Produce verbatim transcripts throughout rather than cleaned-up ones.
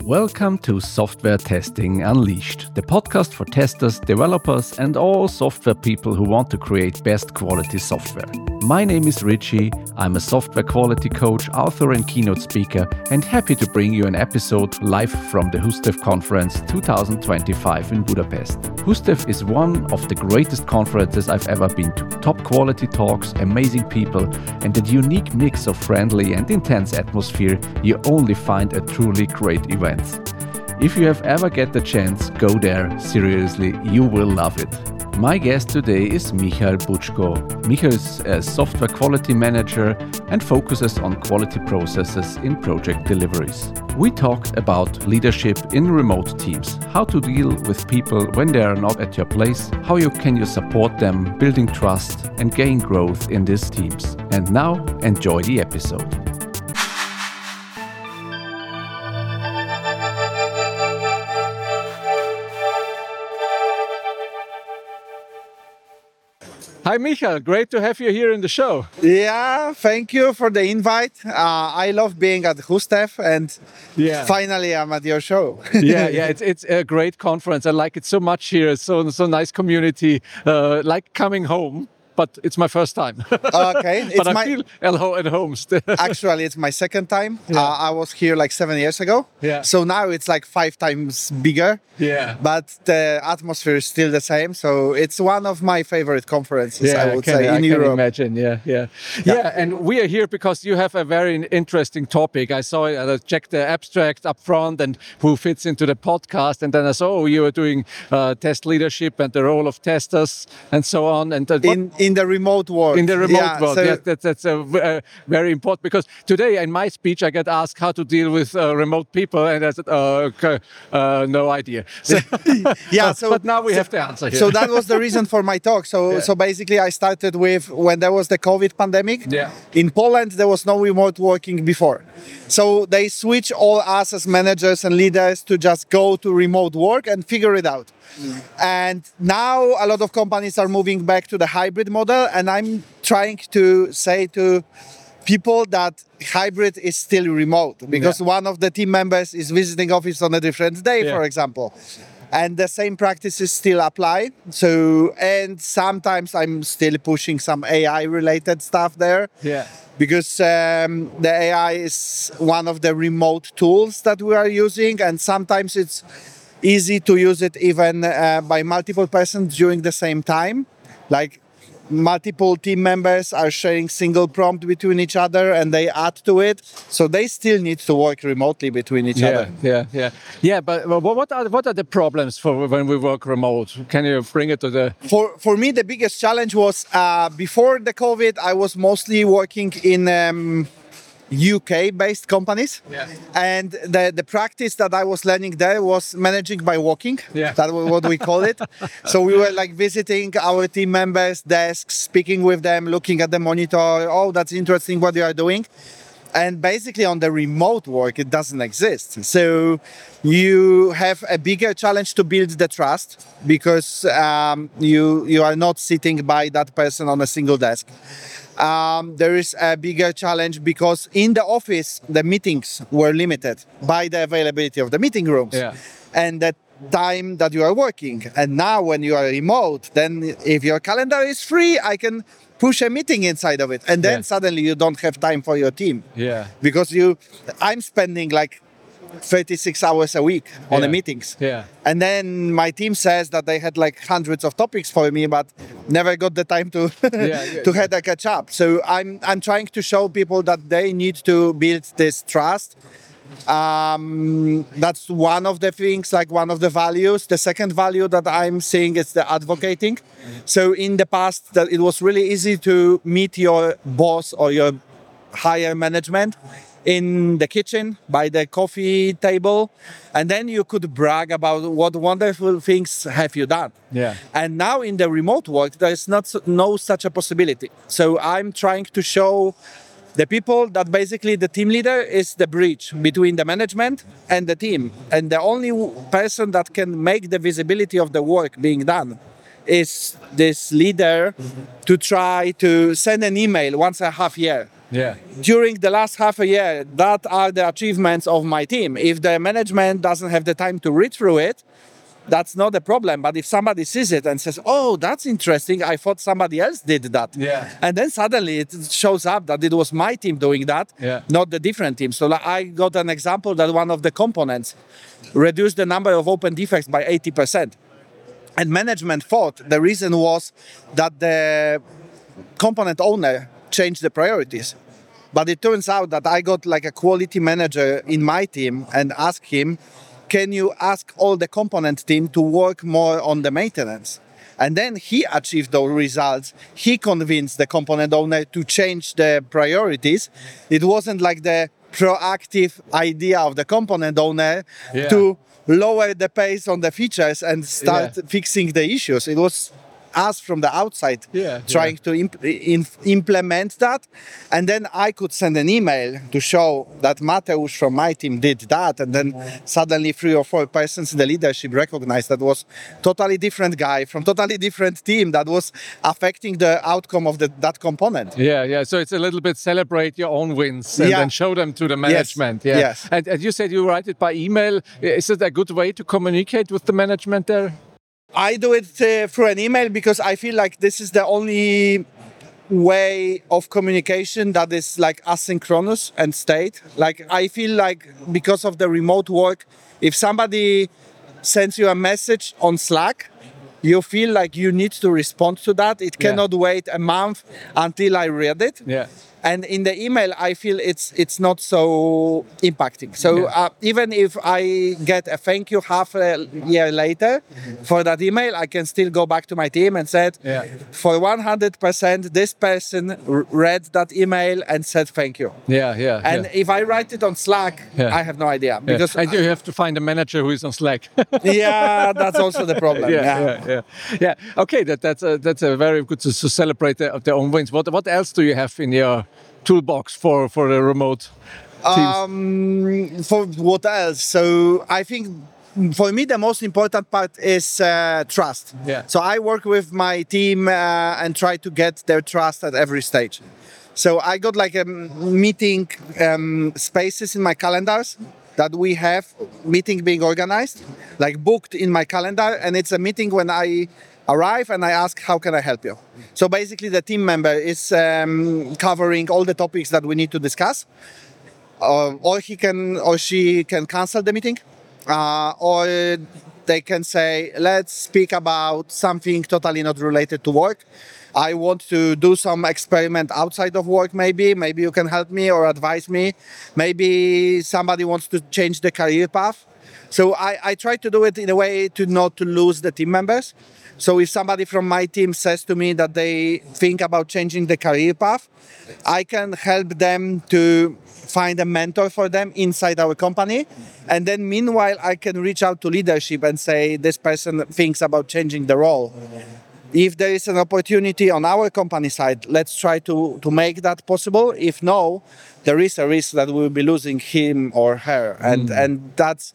Welcome to Software Testing Unleashed, the podcast for testers, developers, and all software people who want to create best quality software. My name is Richie. I'm a software quality coach, author, and keynote speaker, and happy to bring you an episode live from the HUSTEF Conference twenty twenty-five in Budapest. HUSTEF is one of the greatest conferences I've ever been to. Top quality talks, amazing people, and a unique mix of friendly and intense atmosphere you only find at truly great events. If you have ever get the chance, go there. Seriously, you will love it. My guest today is Michael Buczko. Michael is a software quality manager and focuses on quality processes in project deliveries. We talked about leadership in remote teams, how to deal with people when they are not at your place, how you can you support them, building trust and gain growth in these teams. And now, enjoy the episode. Hi, Michael. Great to have you here in the show. Yeah, thank you for the invite. Uh, I love being at HUSTEF, and yeah. Finally I'm at your show. yeah, yeah, it's it's a great conference. I like it so much here. It's so so nice community. Uh, like coming home. But it's my first time. Okay. It's but I my, feel at home still. Actually, it's my second time. Yeah. Uh, I was here like seven years ago. Yeah. So now it's like five times bigger. Yeah. But the atmosphere is still the same. So it's one of my favorite conferences, yeah, I would I can, say, in I Europe. can imagine, yeah, yeah, yeah. Yeah, and we are here because you have a very interesting topic. I saw, I checked the abstract up front and who fits into the podcast. And then I saw, oh, you were doing uh, test leadership and the role of testers and so on. And uh, in, in the remote world. In the remote yeah, world, so yes, that's, that's a, uh, very important because today in my speech I get asked how to deal with uh, remote people and I said, uh, uh, no idea. So, yeah, so, but now we so, have the answer here. So that was the reason for my talk. So, yeah. so basically I started with when there was the COVID pandemic. Yeah. In Poland, there was no remote working before. So they switched all us as managers and leaders to just go to remote work and figure it out. Mm. And now a lot of companies are moving back to the hybrid model, and I'm trying to say to people that hybrid is still remote because yeah. one of the team members is visiting office on a different day, yeah. for example. And the same practices still apply. So, and sometimes I'm still pushing some A I related stuff there. Yeah. Because um, the A I is one of the remote tools that we are using, and sometimes it's easy to use it even uh, by multiple persons during the same time. Like multiple team members are sharing single prompt between each other and they add to it. So they still need to work remotely between each yeah, other. Yeah, yeah, yeah. But what are what are the problems for when we work remote? Can you bring it to the? For for me, the biggest challenge was uh, before the COVID. I was mostly working in. Um, U K-based companies, yeah. and the, the practice that I was learning there was managing by walking. Yeah. That was what we call it. So we were like visiting our team members' desks, speaking with them, looking at the monitor. Oh, that's interesting what you are doing. And basically on the remote work, it doesn't exist. So you have a bigger challenge to build the trust because um, you, you are not sitting by that person on a single desk. Um, there is a bigger challenge because in the office, the meetings were limited by the availability of the meeting rooms yeah. and the time that you are working. And now when you are remote, then if your calendar is free, I can push a meeting inside of it. And then yeah. suddenly you don't have time for your team. Yeah. Because you, I'm spending like thirty-six hours a week on yeah. the meetings. Yeah. And then my team says that they had like hundreds of topics for me, but never got the time to yeah, yeah, to yeah. have a catch up. So I'm I'm trying to show people that they need to build this trust. Um, that's one of the things, like one of the values. The second value that I'm seeing is the advocating. Mm-hmm. So in the past, that it was really easy to meet your boss or your higher management in the kitchen by the coffee table, and then you could brag about what wonderful things have you done. Yeah. And now in the remote work, there is not no such a possibility. So I'm trying to show the people that basically the team leader is the bridge between the management and the team, and the only person that can make the visibility of the work being done is this leader to try to send an email once a half year Yeah. During the last half a year, that are the achievements of my team. If the management doesn't have the time to read through it, that's not a problem. But if somebody sees it and says, oh, that's interesting, I thought somebody else did that. Yeah. And then suddenly it shows up that it was my team doing that, yeah. not the different team. So I got an example that one of the components reduced the number of open defects by eighty percent. And management thought the reason was that the component owner changed the priorities. But it turns out that I got like a quality manager in my team and asked him, can you ask all the component team to work more on the maintenance? And then he achieved those results. He convinced the component owner to change the priorities. It wasn't like the proactive idea of the component owner yeah. to lower the pace on the features and start yeah. fixing the issues. It was us from the outside yeah, trying yeah. to imp- in- implement that. And then I could send an email to show that Mateusz from my team did that. And then suddenly three or four persons in the leadership recognized that was totally different guy from totally different team that was affecting the outcome of the, that component. Yeah, yeah. So it's a little bit celebrate your own wins and yeah. then show them to the management. Yes. Yeah. Yes. And, and you said you write it by email. Is it a good way to communicate with the management there? I do it uh, through an email because I feel like this is the only way of communication that is like asynchronous and state. Like I feel like because of the remote work, if somebody sends you a message on Slack, you feel like you need to respond to that. It cannot yeah. wait a month until I read it. Yeah. And in the email, I feel it's it's not so impacting. So yeah. uh, even if I get a thank you half a year later mm-hmm. for that email, I can still go back to my team and said, yeah. for one hundred percent, this person r- read that email and said thank you. Yeah, yeah. And yeah. if I write it on Slack, yeah. I have no idea. Because yeah. And you have to find a manager who is on Slack. yeah, that's also the problem. Yeah, yeah, yeah, yeah. yeah. Okay, that, that's, a, that's a very good to, to celebrate the, their own wins. What, what else do you have in your toolbox for for the remote teams? Um, for what else? So I think for me the most important part is uh, trust. Yeah. So I work with my team uh, and try to get their trust at every stage. So I got like a meeting um, spaces in my calendars that we have meeting being organized, like booked in my calendar, and it's a meeting when I arrive and I ask, how can I help you? So basically the team member is um, covering all the topics that we need to discuss. Uh, or he can or she can cancel the meeting. Uh, or they can say, let's speak about something totally not related to work. I want to do some experiment outside of work maybe. Maybe you can help me or advise me. Maybe somebody wants to change the career path. So I, I try to do it in a way to not to lose the team members. So if somebody from my team says to me that they think about changing the career path, I can help them to find a mentor for them inside our company. And then meanwhile, I can reach out to leadership and say, this person thinks about changing the role. If there is an opportunity on our company side, let's try to, to make that possible. If no, there is a risk that we'll be losing him or her. And, mm. and that's...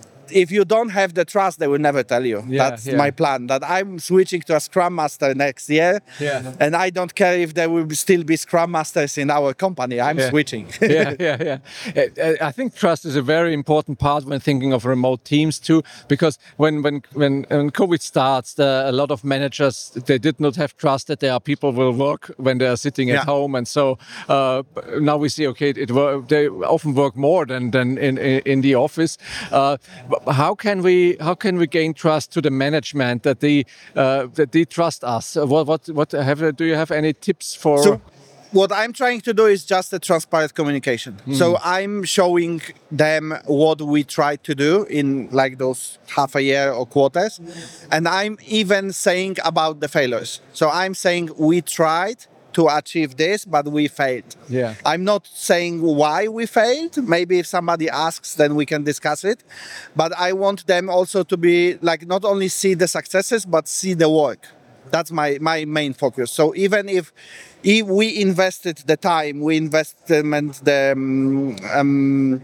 If you don't have the trust, they will never tell you. Yeah, That's yeah. my plan, that I'm switching to a Scrum Master next year. Yeah. And I don't care if there will still be Scrum Masters in our company. I'm yeah. switching. yeah, yeah, yeah. I think trust is a very important part when thinking of remote teams too, because when when when, when COVID starts, the, a lot of managers, they did not have trust that there are people will work when they are sitting yeah. at home. And so uh, now we see, okay, it, it, they often work more than, than in, in, in the office. Uh, How can we how can we gain trust to the management that they uh, that they trust us? What what what have do you have any tips for? So, what I'm trying to do is just a transparent communication. Mm. So I'm showing them what we try to do in like those half a year or quarters, and I'm even saying about the failures. So I'm saying we tried to achieve this, but we failed. Yeah. I'm not saying why we failed. Maybe if somebody asks, then we can discuss it. But I want them also to be like not only see the successes, but see the work. That's my, my main focus. So even if, if we invested the time, we invested the um, um,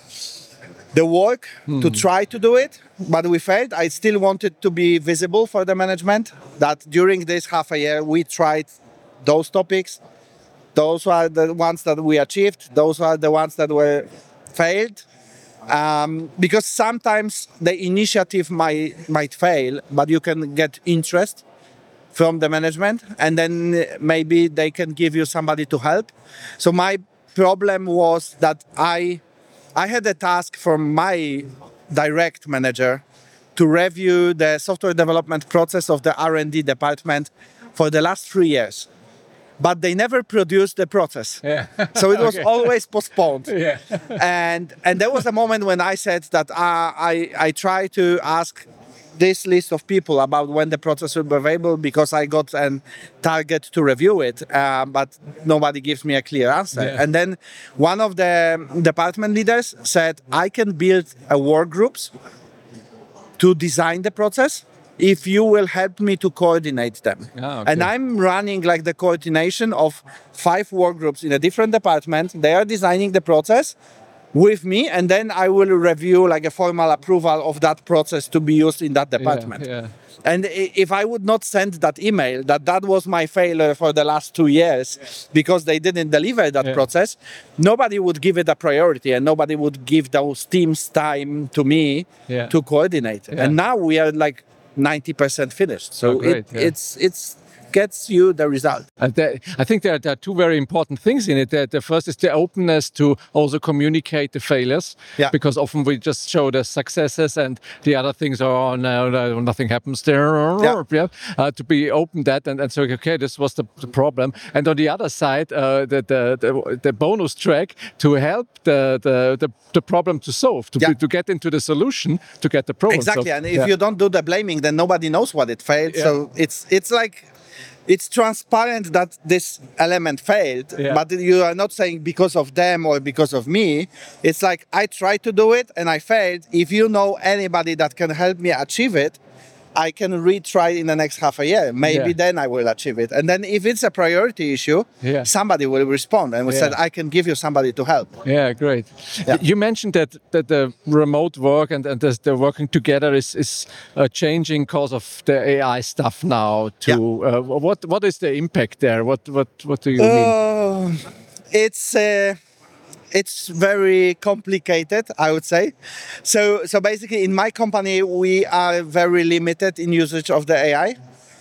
the work mm. to try to do it, but we failed. I still wanted to be visible for the management that during this half a year we tried those topics, Those are the ones that we achieved. Those are the ones that were failed. Um, because sometimes the initiative might, might fail, but you can get interest from the management, and then maybe they can give you somebody to help. So my problem was that I, I had a task from my direct manager to review the software development process of the R and D department for the last three years. But they never produced the process. Yeah. So it was Okay. always postponed. Yeah. and and there was a moment when I said that uh, I, I try to ask this list of people about when the process will be available, because I got a target to review it, uh, but nobody gives me a clear answer. Yeah. And then one of the department leaders said, I can build a work groups to design the process if you will help me to coordinate them. Ah, okay. And I'm running like the coordination of five work groups in a different department. They are designing the process with me, and then I will review like a formal approval of that process to be used in that department. Yeah, yeah. And i- if I would not send that email that that was my failure for the last two years because they didn't deliver that Yeah. process, nobody would give it a priority, and nobody would give those teams time to me Yeah. to coordinate. Yeah. And now we are like ninety percent finished. So Oh, great, it, yeah. it's it's gets you the result. Uh, there, I think there, there are two very important things in it. The, the first is the openness to also communicate the failures, Yeah. because often we just show the successes and the other things are, oh, no, no, nothing happens there. Yeah. Yeah. Uh, to be open that and, and say, okay, this was the, the problem. And on the other side, uh, the, the, the, the bonus track to help the, the, the, the problem to solve, to, Yeah. be, to get into the solution, to get the problem Exactly. solved. And if Yeah. you don't do the blaming, then nobody knows what it failed. Yeah. So it's it's like it's transparent that this element failed, Yeah. but you are not saying because of them or because of me. It's like I tried to do it and I failed. If you know anybody that can help me achieve it, I can retry in the next half a year. Maybe Yeah. then I will achieve it. And then if it's a priority issue, Yeah. somebody will respond and we Yeah. said, I can give you somebody to help. Yeah, great. Yeah. You mentioned that, that the remote work and, and the, the working together is, is uh, changing because of the A I stuff now. To uh, what what is the impact there? What what what do you mean? Uh, it's uh, it's very complicated, I would say. So so basically, in my company, we are very limited in usage of the A I.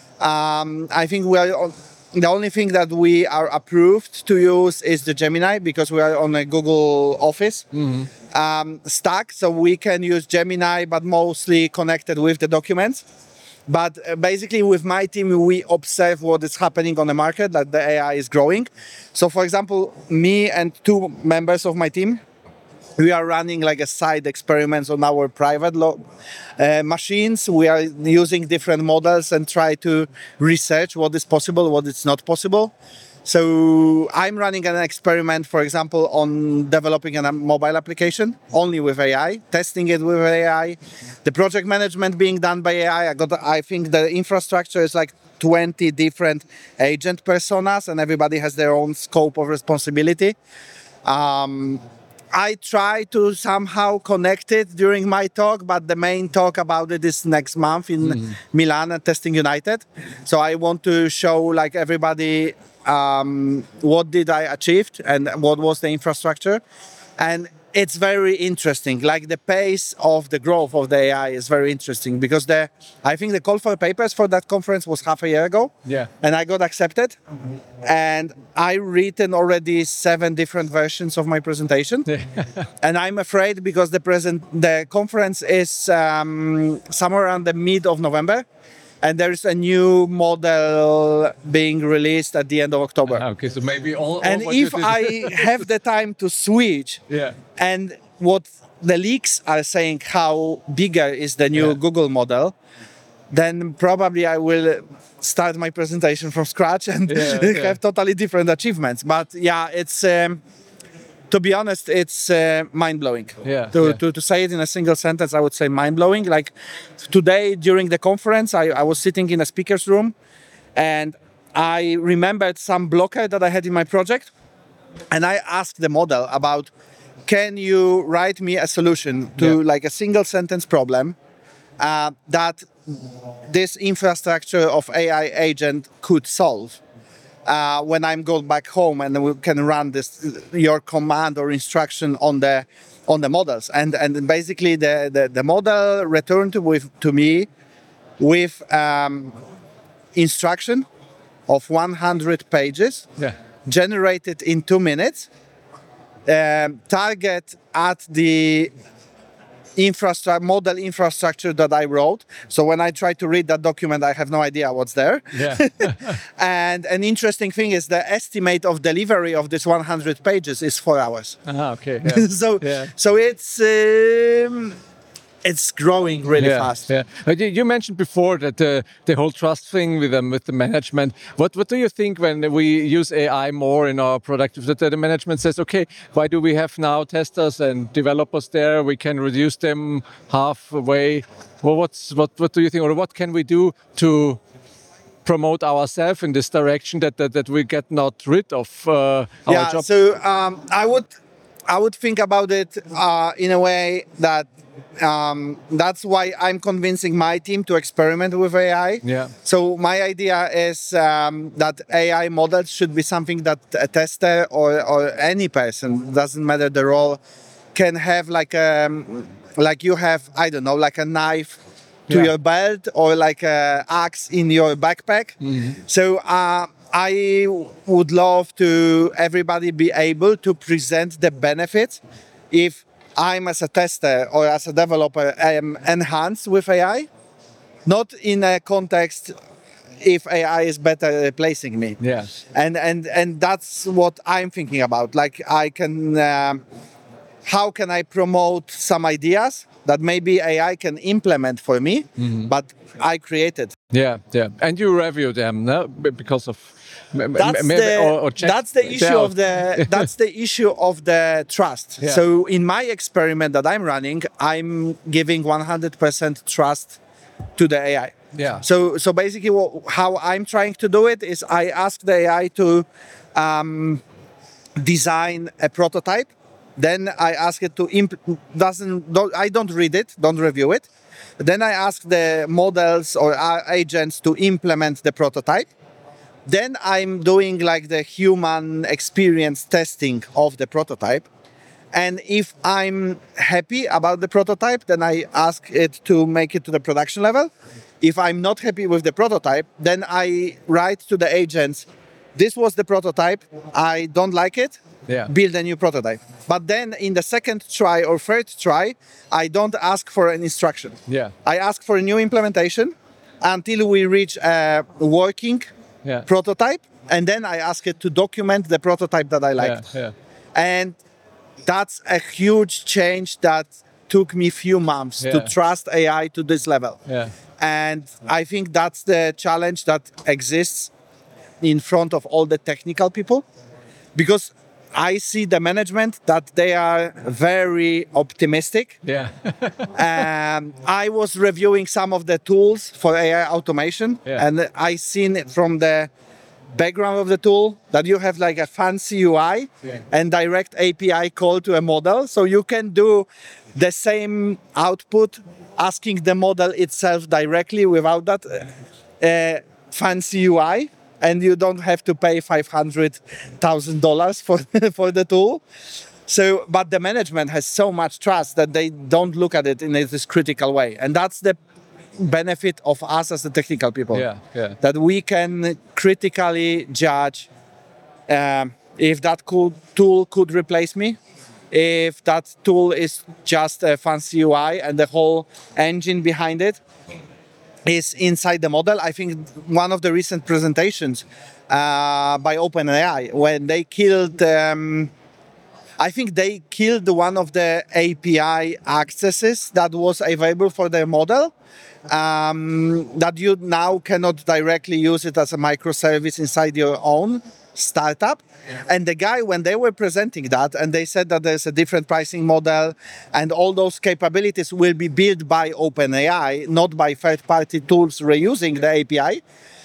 Um, I think we are on, the only thing that we are approved to use is the Gemini, because we are on a Google Office um, stack, so we can use Gemini, but mostly connected with the documents. But uh, basically, with my team, we observe what is happening on the market, that the A I is growing. So, for example, me and two members of my team, we are running like a side experiments on our private lo- uh, machines. We are using different models and try to research what is possible, what is not possible. So I'm running an experiment, for example, on developing a mobile application only with A I, testing it with A I, the project management being done by A I. I got, I think the infrastructure is like twenty different agent personas, and everybody has their own scope of responsibility. Um, I try to somehow connect it during my talk, but the main talk about it is next month in mm. Milan at Testing United. So I want to show like everybody um, what did I achieve and what was the infrastructure. And it's very interesting. Like the pace of the growth of the A I is very interesting, because the I think the call for papers for that conference was half a year ago. Yeah. And I got accepted. Mm-hmm. And I written already seven different versions of my presentation. And I'm afraid because the present the conference is um, somewhere around the mid of November. And there is a new model being released at the end of October. Okay, so maybe all. all And what if you did- I have the time to switch, Yeah. and what the leaks are saying, how bigger is the new Yeah. Google model, then probably I will start my presentation from scratch and Yeah, have yeah. totally different achievements. But yeah, it's. Um, To be honest, it's uh, mind-blowing. Yeah, To, yeah. To, to say it in a single sentence, I would say mind-blowing. Like today during the conference, I, I was sitting in a speaker's room and I remembered some blocker that I had in my project. And I asked the model about, can you write me a solution to Yeah. like a single sentence problem uh, that this infrastructure of A I agent could solve? uh, when I'm going back home, and we can run this your command or instruction on the on the models, and and basically the the, the model returned with to me with um, instruction of one hundred pages, Yeah. generated in two minutes, um, target at the infrastructure model infrastructure that I wrote. So when I try to read that document, I have no idea what's there. Yeah. And an interesting thing is the estimate of delivery of this one hundred pages is four hours. Ah, okay. Yeah. so Yeah. so it's um, it's growing really yeah, fast. Yeah. Uh, you- You mentioned before that the the whole trust thing with them with the management. What what do you think when we use A I more in our product? That the management says, okay, why do we have now testers and developers there? We can reduce them halfway. Well, what's what what do you think, or what can we do to promote ourselves in this direction that that, that we get not rid of uh, our yeah, job? so um, I would I would think about it uh, in a way that um, that's why I'm convincing my team to experiment with A I. Yeah. So my idea is um, that A I models should be something that a tester or, or any person, doesn't matter the role, can have like um like you have, I don't know, like a knife to Yeah. your belt or like a axe in your backpack. So uh, I would love to everybody be able to present the benefits if I'm as a tester or as a developer am enhanced with A I, not in a context if A I is better replacing me. Yeah. And and and that's what I'm thinking about. Like I can, um, how can I promote some ideas that maybe A I can implement for me, but I created. Yeah, yeah, and you review them, no? B- Because of m- m- That's maybe- the or, or check that's the it issue out. of the that's the issue of the trust. Yeah. So in my experiment that I'm running, I'm giving one hundred percent trust to the A I. Yeah. So so basically, what, how I'm trying to do it is I ask the A I to um, design a prototype. Then I ask it to imp- doesn't don't, I don't read it, don't review it. Then I ask the models or our agents to implement the prototype. Then I'm doing like the human experience testing of the prototype. And if I'm happy about the prototype, then I ask it to make it to the production level. If I'm not happy with the prototype, then I write to the agents, this was the prototype, I don't like it, Yeah. build a new prototype. But then in the second try or third try, I don't ask for an instruction. Yeah. I ask for a new implementation until we reach a working Yeah. prototype. And then I ask it to document the prototype that I liked. Yeah, yeah. And that's a huge change that took me few months to Yeah. trust A I to this level. Yeah. And I think that's the challenge that exists in front of all the technical people, because I see the management that they are very optimistic. Yeah. um, I was reviewing some of the tools for A I automation, Yeah. and I seen it from the background of the tool that you have like a fancy U I Yeah. and direct A P I call to a model, so you can do the same output asking the model itself directly without that uh, fancy U I, and you don't have to pay five hundred thousand dollars for for the tool. So, but the management has so much trust that they don't look at it in this critical way, and that's the benefit of us as the technical people. Yeah, yeah. That we can critically judge um, if that cool tool could replace me, if that tool is just a fancy U I and the whole engine behind it is inside the model. I think one of the recent presentations uh, by OpenAI, when they killed, um, I think they killed one of the A P I accesses that was available for their model, um, that you now cannot directly use it as a microservice inside your own startup. And the guy, when they were presenting that, and they said that there's a different pricing model and all those capabilities will be built by OpenAI, not by third-party tools reusing the A P I,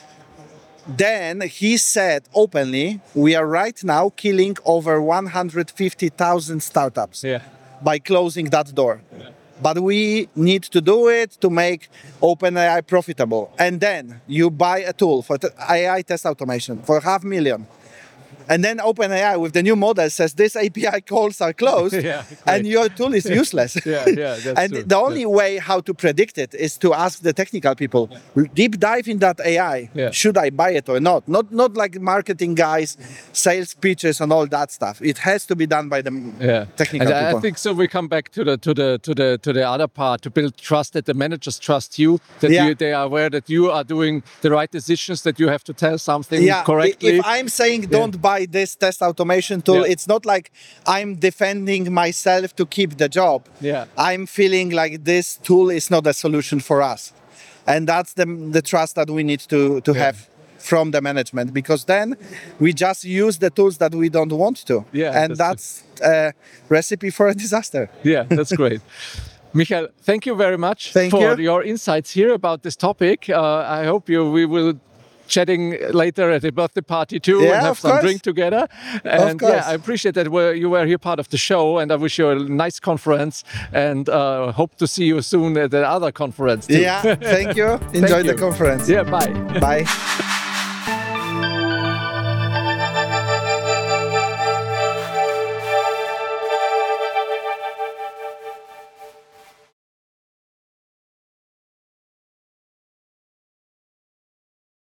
then he said openly, we are right now killing over one hundred fifty thousand startups Yeah. by closing that door. but we need to do it to make OpenAI profitable. And then you buy a tool for t- A I test automation for half million. And then OpenAI with the new model says this A P I calls are closed, yeah, and your tool is useless. yeah, yeah, that's and true. the only yeah. way how to predict it is to ask the technical people, deep dive in that A I. Yeah. Should I buy it or not? Not not like marketing guys, sales pitches, and all that stuff. It has to be done by the yeah. technical and people. I think so. We come back to the to the to the to the other part to build trust, that the managers trust you, that Yeah. you, they are aware that you are doing the right decisions, that you have to tell something Yeah, correctly. if I'm saying don't buy this test automation tool, Yeah. it's not like I'm defending myself to keep the job. Yeah. I'm feeling like this tool is not a solution for us. And that's the, the trust that we need to, to Yeah. have from the management, because then we just use the tools that we don't want to. Yeah, and that's that's a recipe for a disaster. Yeah, that's great. Michael, thank you very much Thank for you. your insights here about this topic. Uh, I hope you we will chatting later at the birthday party too, Yeah, and have of some course. drink together. And course. yeah, I appreciate that we're, you were here part of the show, and I wish you a nice conference, and uh, hope to see you soon at the other conference too. Yeah, thank you. Enjoy you. the conference. Yeah, bye. Bye.